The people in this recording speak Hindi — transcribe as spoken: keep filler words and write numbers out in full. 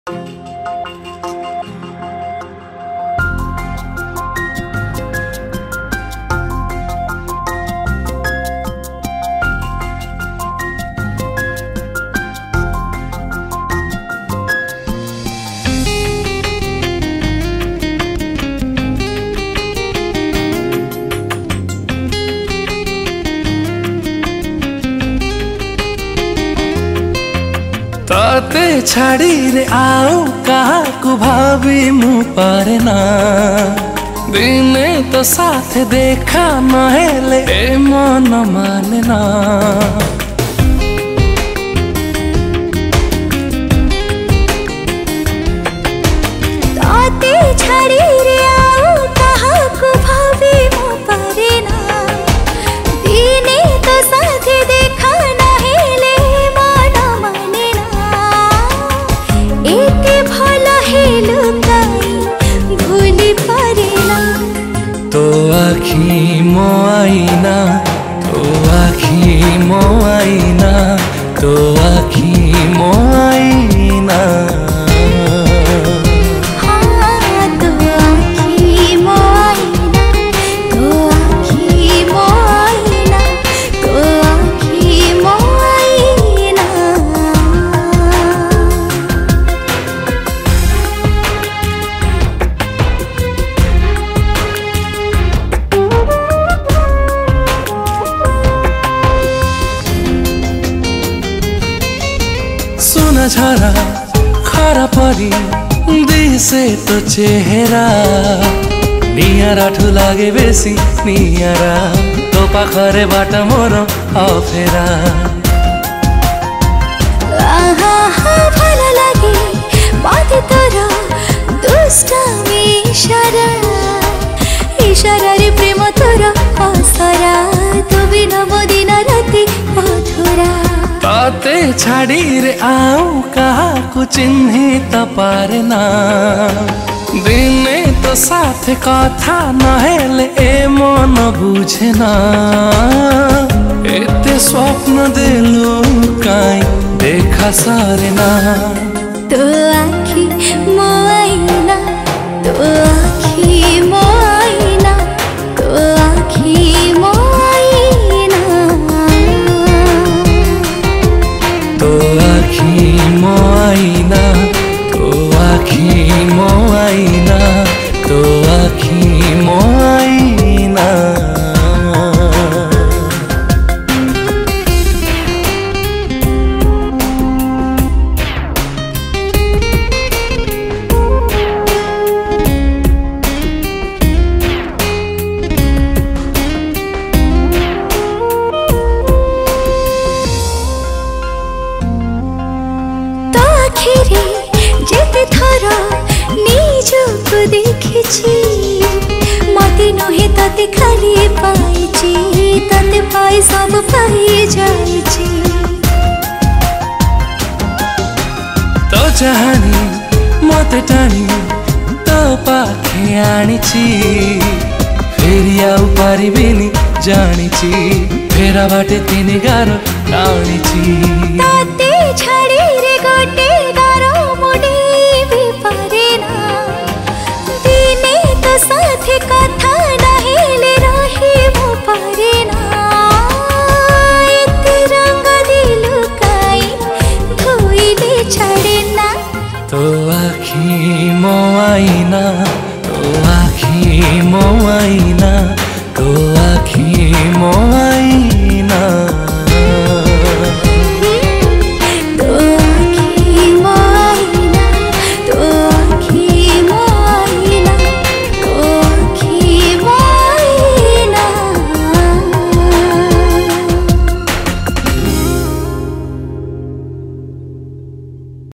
तते छाड़ी रे आउ काहाकु भाभी मु पारे ना दिने तो साथ देखा नहेले ए मन माने ना तते छाड़ी रे आउ काहाकु भाभी मु पारे ना दिने तो साथ देखा नहेले मन माने ना एते भला हेलु काई भूली पारे ना तो आखी मो आईना तो आखी मो आईना तो आखी मो आईना सुना झरा खरा परी दिसे तो चेहरा नियारा ठु लागे बेसी नियारा तो पाखरे बाट मोर अफेरा आहा हा भला लागे बाते तोरा दुष्टामी इशारा इशारा रे प्रेम तोरा असरा तू बिना मो दिन राति अधूरा तते छाड़ी रे आउ काहाकु चिन्हि त पारे ना दिने तो साथ कथा नहेले ए मन बुझे ना एते स्वप्न देलु काई देखा सारे ना तो आखी मो आईना तो आखी मो आईना तो आखी मो आईना तो आखी मो आईना तो आखी मो आईना तो आखी मो आईना आखिरी जेते थरा निजको देखिछि मते नहे तते खाली पाइछि तते पाइ सब पाइ जाइछि तो चाहनी मते टाणी तो पाखे आनिछि फेरि आउ पारिबिनी जानिछि फेरा बाटे तिनी गारो टाणिछि तते छाडी रे गोटे गारो मुडी भी पारे ना दिने तो साथे कथा नहेले रही मो पारे ना एते रंग दिलु काई धोइले छाडे ना तो आखी मो आईना तो आखी मो आईना तो आखी मो